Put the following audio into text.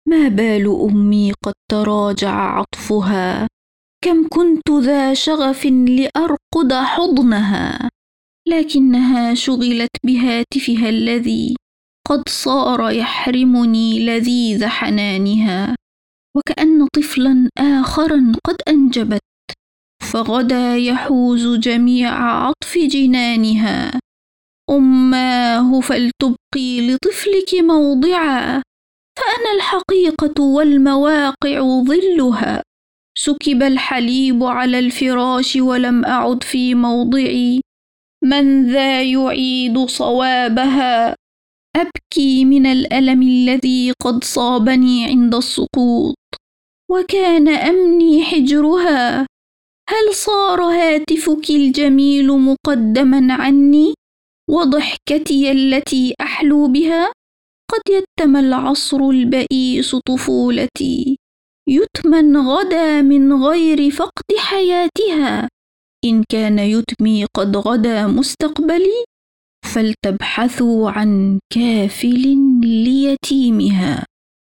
ما بال أمي قد تراجع عطفها، كم كنت ذا شغف لأرقد حضنها، لكنها شغلت بهاتفها الذي قد صار يحرمني لذيذ حنانها. وكأن طفلا آخرا قد أنجبت، فغدا يحوز جميع عطف جنانها. أماه فلتبقي لطفلك موضعا، فأنا الحقيقة والمواقع ظلها. سكب الحليب على الفراش ولم أعد في موضعي، من ذا يعيد صوابها؟ أبكي من الألم الذي قد صابني عند السقوط، وكان أمني حجرها. هل صار هاتفك الجميل مقدما عني، وضحكتي التي أحلو بها؟ قد يتم العصر البئيس طفولتي، يتمى غدا من غير فقد حياتها. إن كان يتمي قد غدا مستقبلي، فلتبحثوا عن كافل ليتيمها.